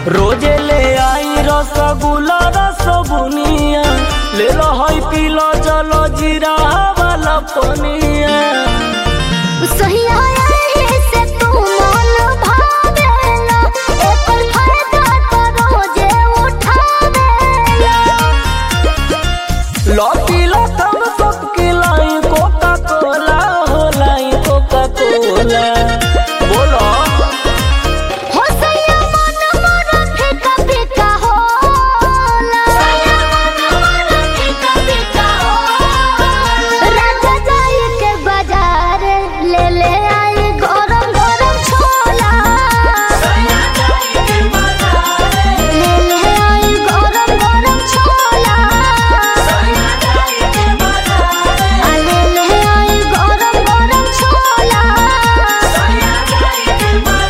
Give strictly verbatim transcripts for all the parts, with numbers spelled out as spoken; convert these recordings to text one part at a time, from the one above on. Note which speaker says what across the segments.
Speaker 1: रोजे ले आई रसगुल्ला रसबुनिया, ले लो हई पीलो चलो जीरा वाला पनिया।
Speaker 2: सहिया से तू मन भावेला, एकर फायदा तो रोजे उठावेला।
Speaker 1: लो पीलो तब सबके लाई कोका कोला हो, लाई कोका कोला। बोलो
Speaker 2: हो सैया मन मोर फीका फीका होला, सैया मन मोर फीका फीका होला। राजा जाई के बाजार ले ले आई गरम गरम छोला, सैया जाई के बाजार ले ले आई गरम गरम छोला, सैया जाई के बाजार आ ले ले आई गरम गरम छोला, सैया जाई के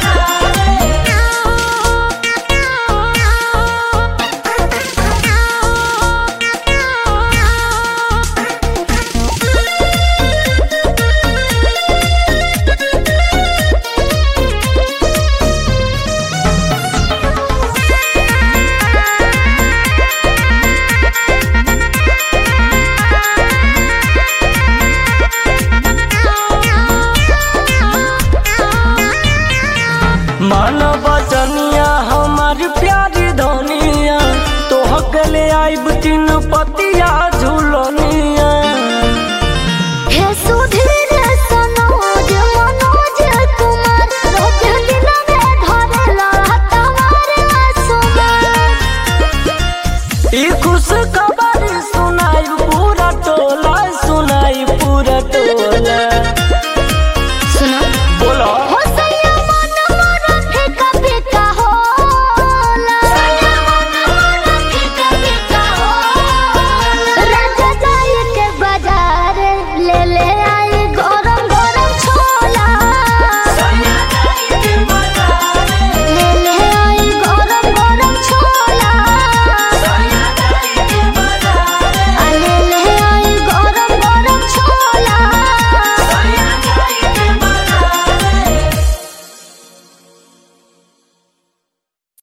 Speaker 1: मानो बचनिया हमारी प्यारी धनिया, तो हक ले आइब तीन पतिया झूलनिया।